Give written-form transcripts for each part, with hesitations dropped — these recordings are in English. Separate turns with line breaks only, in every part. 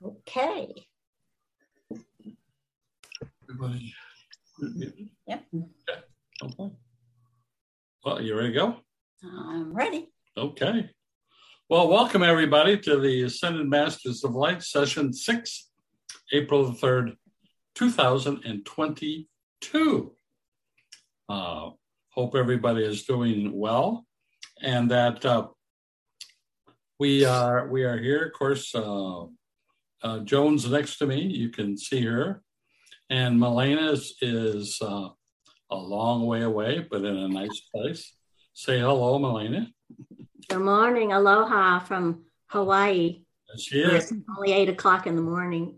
Okay.
Everybody.
Yep.
Okay. Well, you ready to go?
I'm ready.
Okay. Well, welcome everybody to the Ascended Masters of Light, session 6, April the 3rd, 2022. Hope everybody is doing well, and that we are here. Of course, Joan's next to me. You can see her, and Milena is a long way away, but in a nice place. Say hello, Milena.
Good morning. Aloha from Hawaii.
She is.
It's only 8 o'clock in the morning.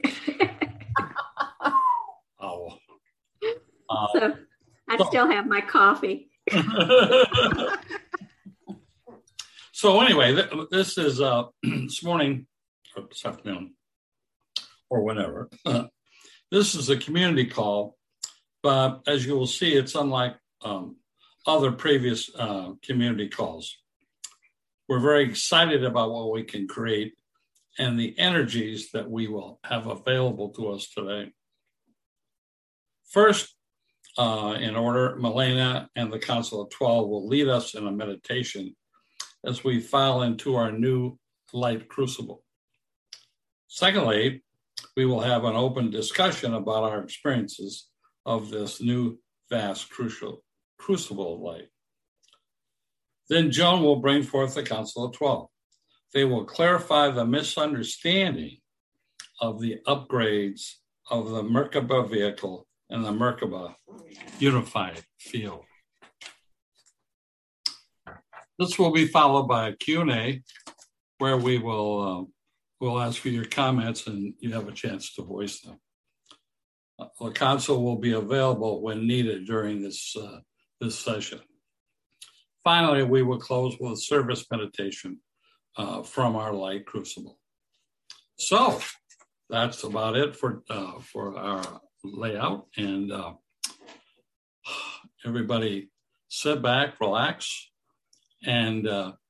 Oh.
So I still have my coffee.
So anyway, this is this morning, or this afternoon, or whenever. This is a community call, but as you will see, it's unlike other previous community calls. We're very excited about what we can create and the energies that we will have available to us today. First, in order, Milena and the Council of 12 will lead us in a meditation as we file into our new light crucible. Secondly, we will have an open discussion about our experiences of this new vast crucible of light. Then Joan will bring forth the Council of 12. They will clarify the misunderstanding of the upgrades of the Merkaba vehicle and the Merkaba unified field. This will be followed by a Q&A where we will we'll ask for your comments and you have a chance to voice them. The council will be available when needed during this session. Finally, we will close with a service meditation from our light crucible. So that's about it for our layout. And everybody sit back, relax. And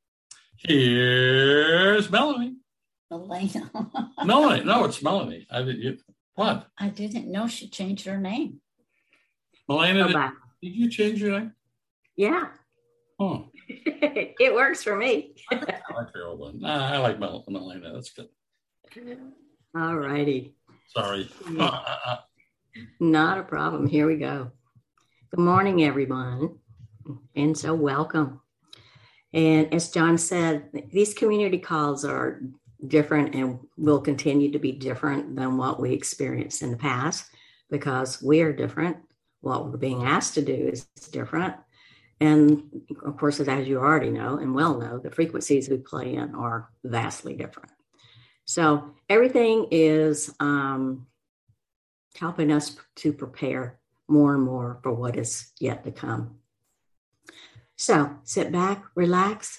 here's Melanie.
Elena.
Melanie, no, it's Melanie. What?
I didn't know she changed her name.
Melanie, did you change your name?
Yeah.
Oh.
It works for me.
I like your old one. I like Melania. That's good.
All righty.
Sorry.
Not a problem. Here we go. Good morning, everyone. And so welcome. And as John said, these community calls are different and will continue to be different than what we experienced in the past because we are different. What we're being asked to do is different. And of course, as you already know and well know, the frequencies we play in are vastly different. So everything is helping us to prepare more and more for what is yet to come. So sit back, relax,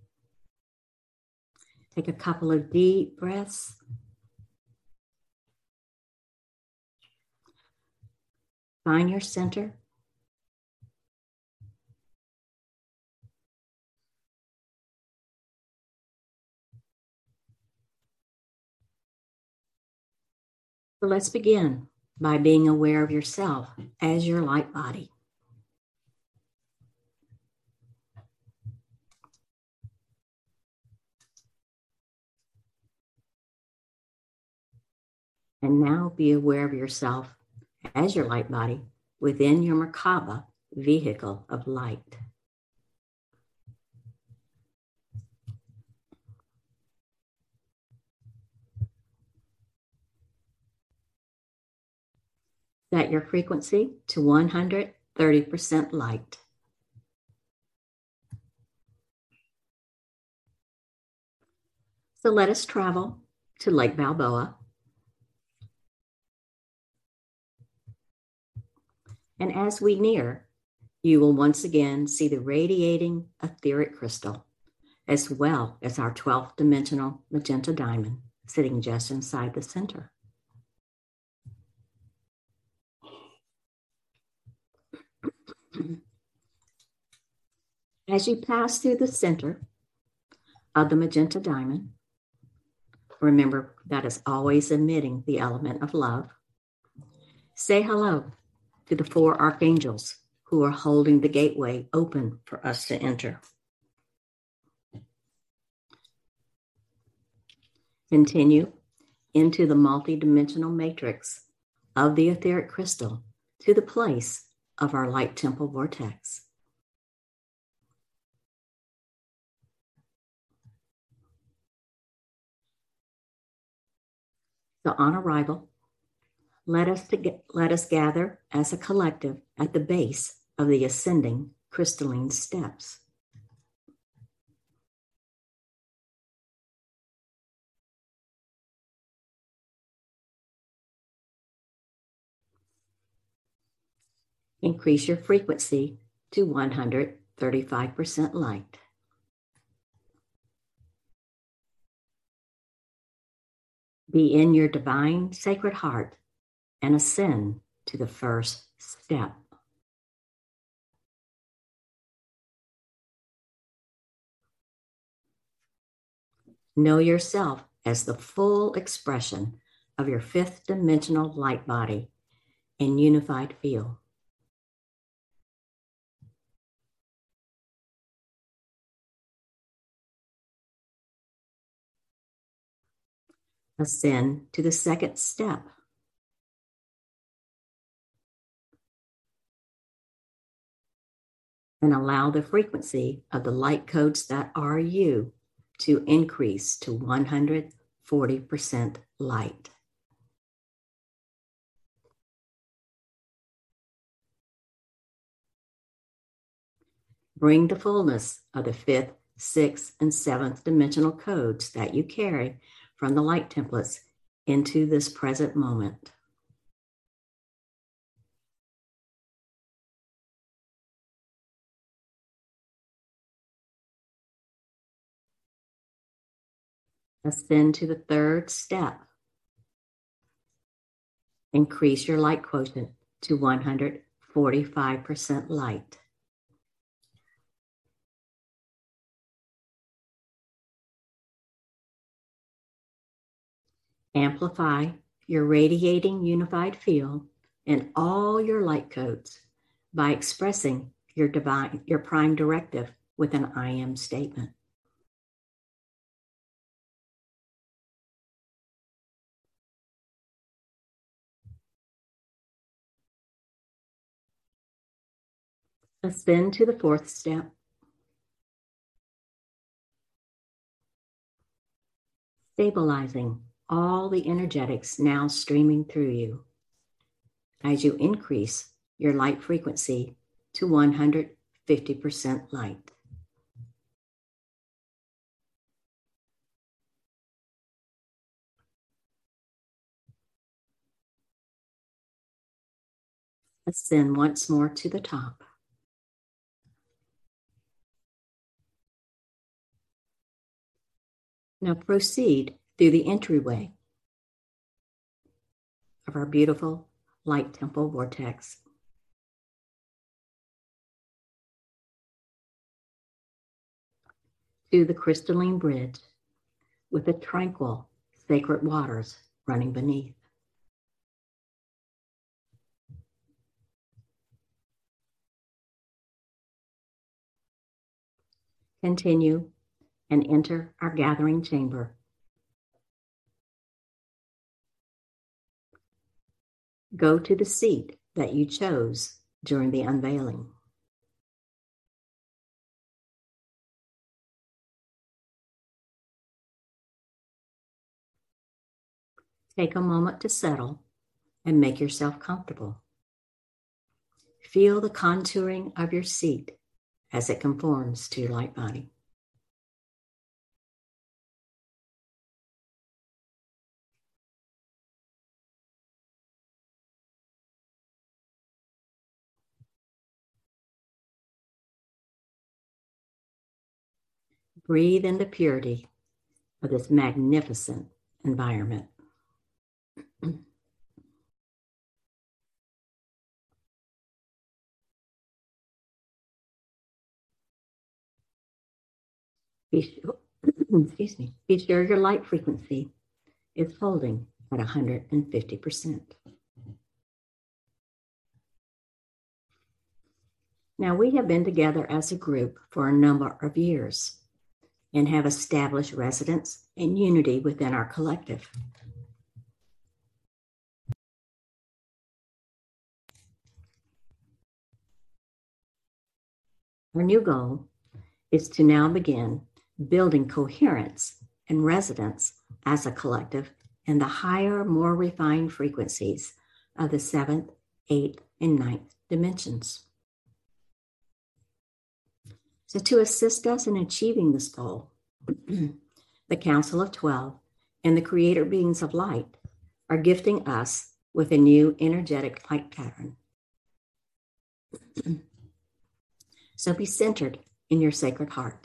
take a couple of deep breaths. Find your center. So let's begin by being aware of yourself as your light body. And now be aware of yourself as your light body within your Merkaba vehicle of light. Set your frequency to 130% light. So let us travel to Lake Balboa. And as we near, you will once again see the radiating etheric crystal, as well as our 12th dimensional magenta diamond sitting just inside the center. As you pass through the center of the magenta diamond, remember that is always emitting the element of love. Say hello to the 4 archangels who are holding the gateway open for us to enter. Continue into the multidimensional matrix of the etheric crystal to the place of our light temple vortex. So on arrival, let us gather as a collective at the base of the ascending crystalline steps. Increase your frequency to 135% light. Be in your divine sacred heart and ascend to the first step. Know yourself as the full expression of your 5th dimensional light body and unified field. Ascend to the 2nd step. And allow the frequency of the light codes that are you to increase to 140% light. Bring the fullness of the 5th, 6th, and 7th dimensional codes that you carry from the light templates into this present moment. Ascend to the 3rd step. Increase your light quotient to 145% light. Amplify your radiating unified field and all your light codes by expressing your prime directive with an I am statement. Ascend to the 4th step. Stabilizing all the energetics now streaming through you as you increase your light frequency to 150% light. Ascend once more to the top. Now proceed through the entryway of our beautiful light temple vortex. To the crystalline bridge with the tranquil sacred waters running beneath. Continue and enter our gathering chamber. Go to the seat that you chose during the unveiling. Take a moment to settle and make yourself comfortable. Feel the contouring of your seat as it conforms to your light body. Breathe in the purity of this magnificent environment. Be sure your light frequency is holding at 150%. Now, we have been together as a group for a number of years and have established residence and unity within our collective. Our new goal is to now begin building coherence and resonance as a collective in the higher, more refined frequencies of the 7th, 8th, and 9th dimensions. So to assist us in achieving this goal, the Council of 12 and the Creator Beings of Light are gifting us with a new energetic light pattern. So be centered in your sacred heart.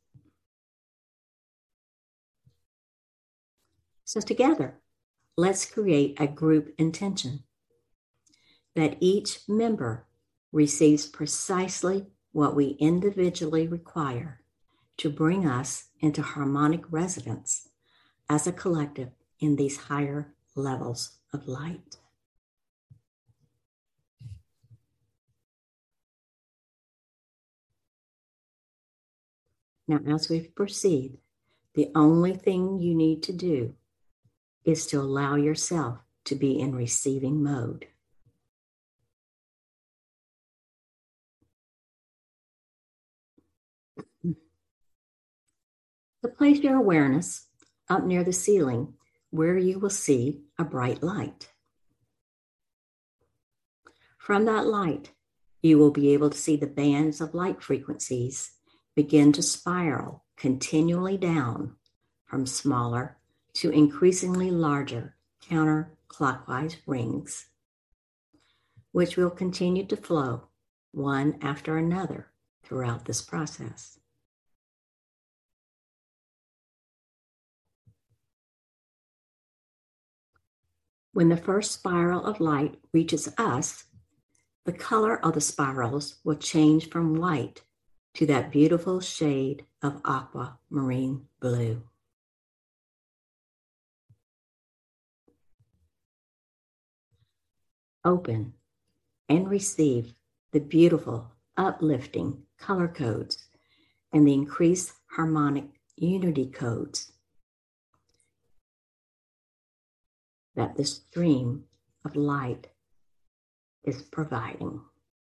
So together, let's create a group intention that each member receives precisely what we individually require to bring us into harmonic resonance as a collective in these higher levels of light. Now, as we proceed, the only thing you need to do is to allow yourself to be in receiving mode. So place your awareness up near the ceiling where you will see a bright light. From that light, you will be able to see the bands of light frequencies begin to spiral continually down from smaller to increasingly larger counterclockwise rings, which will continue to flow one after another throughout this process. When the first spiral of light reaches us, the color of the spirals will change from white to that beautiful shade of aquamarine blue. Open and receive the beautiful, uplifting color codes and the increased harmonic unity codes that the stream of light is providing.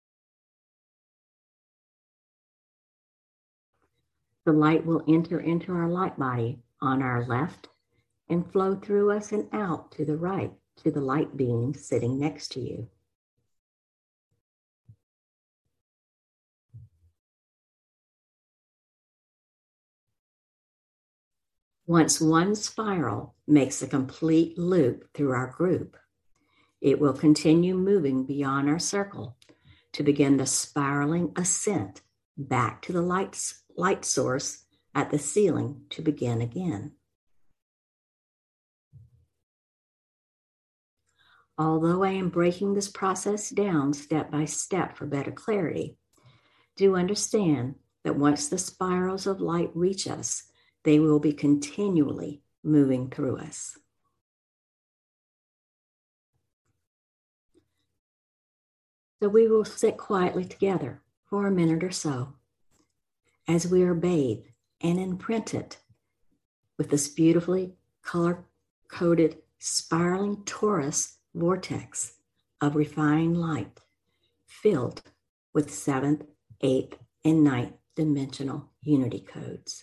The light will enter into our light body on our left and flow through us and out to the right to the light being sitting next to you. Once one spiral makes a complete loop through our group, it will continue moving beyond our circle to begin the spiraling ascent back to the light source at the ceiling to begin again. Although I am breaking this process down step by step for better clarity, do understand that once the spirals of light reach us, they will be continually moving through us. So we will sit quietly together for a minute or so as we are bathed and imprinted with this beautifully color-coded spiraling torus vortex of refined light filled with 7th, 8th, and 9th dimensional unity codes.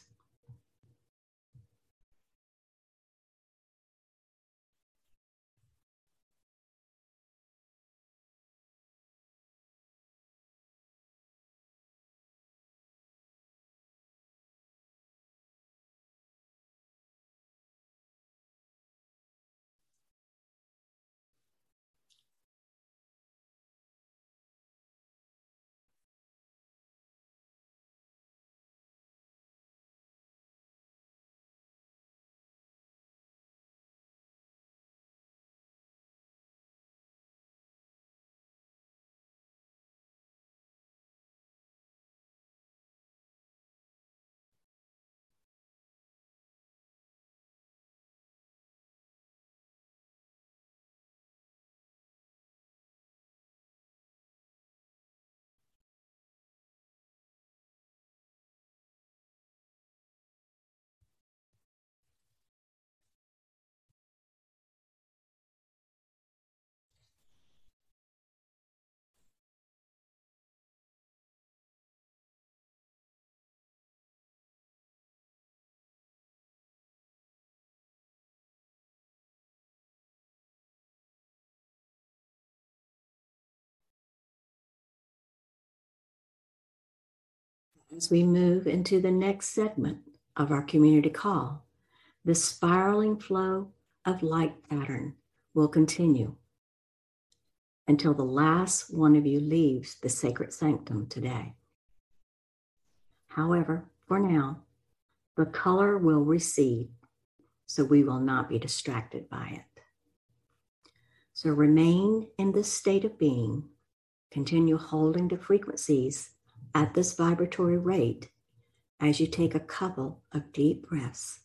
As we move into the next segment of our community call, the spiraling flow of light pattern will continue until the last one of you leaves the sacred sanctum today. However, for now, the color will recede, so we will not be distracted by it. So remain in this state of being, continue holding the frequencies at this vibratory rate as you take a couple of deep breaths.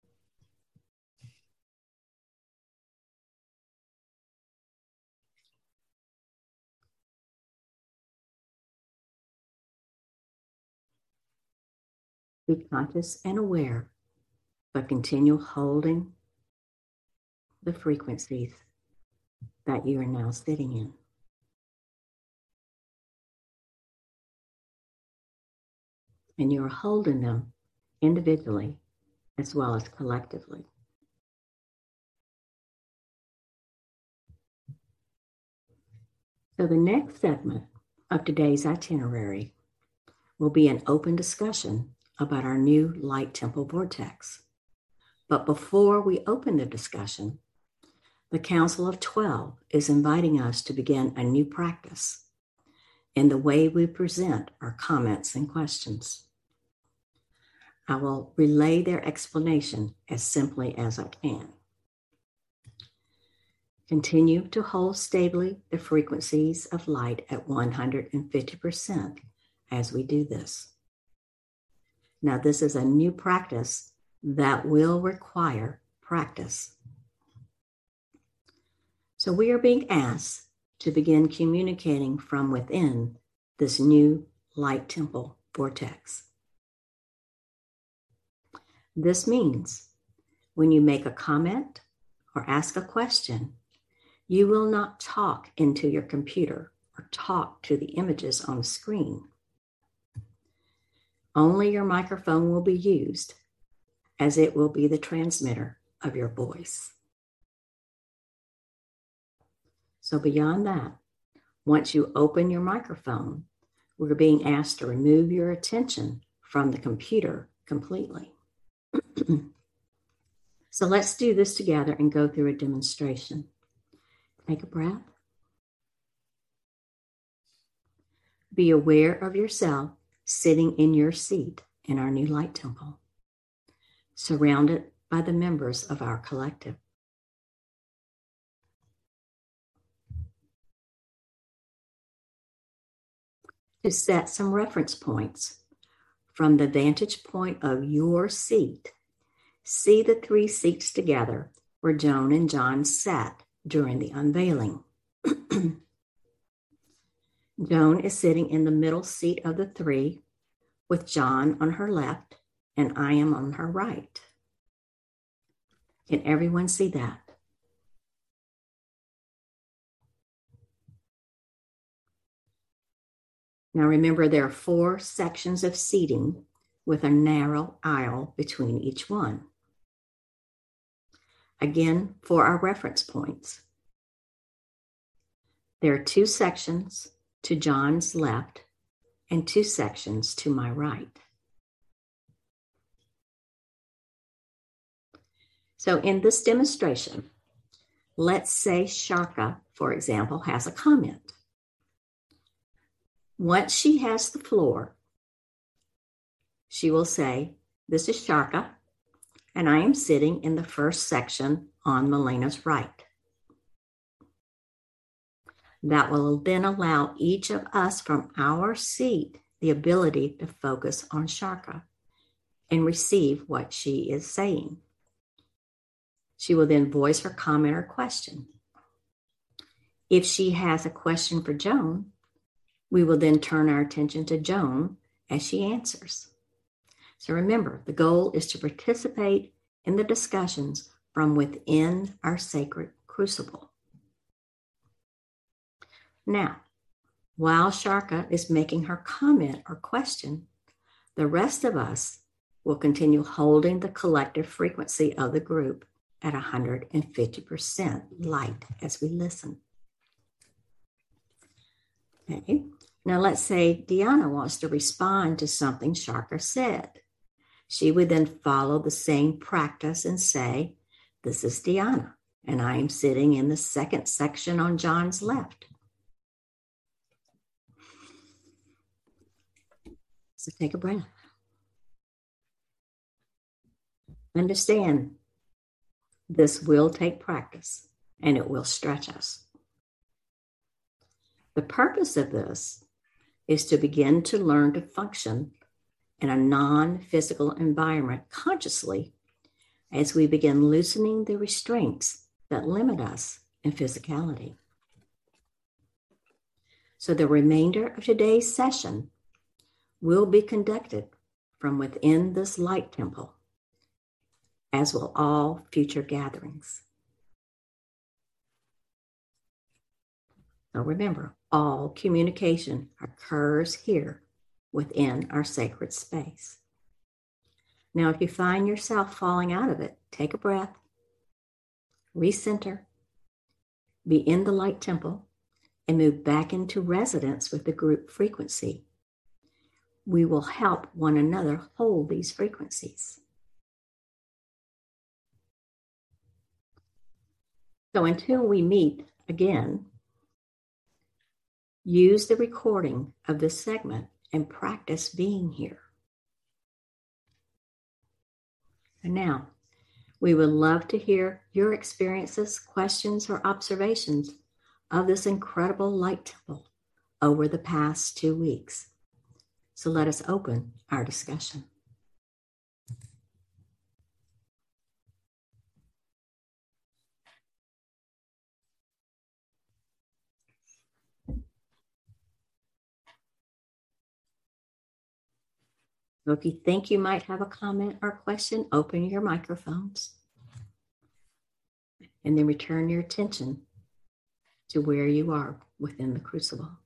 Be conscious and aware, but continue holding the frequencies that you are now sitting in. And you are holding them individually as well as collectively. So the next segment of today's itinerary will be an open discussion about our new light temple vortex. But before we open the discussion, the Council of 12 is inviting us to begin a new practice in the way we present our comments and questions. I will relay their explanation as simply as I can. Continue to hold stably the frequencies of light at 150% as we do this. Now, this is a new practice that will require practice. So we are being asked to begin communicating from within this new light temple vortex. This means when you make a comment or ask a question, you will not talk into your computer or talk to the images on the screen. Only your microphone will be used, as it will be the transmitter of your voice. So beyond that, once you open your microphone, we're being asked to remove your attention from the computer completely. So let's do this together and go through a demonstration. Take a breath. Be aware of yourself sitting in your seat in our new light temple, surrounded by the members of our collective. To set some reference points, from the vantage point of your seat, see the three seats together where Joan and John sat during the unveiling. Joan is sitting in the middle seat of the three, with John on her left and I am on her right. Can everyone see that? Now remember, there are 4 sections of seating with a narrow aisle between each one. Again, for our reference points, there are 2 sections to John's left and 2 sections to my right. So in this demonstration, let's say Sharka, for example, has a comment. Once she has the floor, she will say, "This is Sharka, and I am sitting in the first section on Malena's right." That will then allow each of us from our seat the ability to focus on Sharka and receive what she is saying. She will then voice her comment or question. If she has a question for Joan, we will then turn our attention to Joan as she answers. So remember, the goal is to participate in the discussions from within our sacred crucible. Now, while Sharka is making her comment or question, the rest of us will continue holding the collective frequency of the group at 150% light as we listen. Okay, Now, let's say Deanna wants to respond to something Sharka said. She would then follow the same practice and say, "This is Deanna, and I am sitting in the second section on John's left." So take a breath. Understand, this will take practice and it will stretch us. The purpose of this is to begin to learn to function in a non-physical environment consciously as we begin loosening the restraints that limit us in physicality. So the remainder of today's session will be conducted from within this light temple, as will all future gatherings. So remember, all communication occurs here within our sacred space. Now, if you find yourself falling out of it, take a breath, recenter, be in the light temple, and move back into resonance with the group frequency. We will help one another hold these frequencies. So until we meet again, use the recording of this segment and practice being here. And now, we would love to hear your experiences, questions, or observations of this incredible light temple over the past 2 weeks. So let us open our discussion. So if you think you might have a comment or question, open your microphones and then return your attention to where you are within the crucible.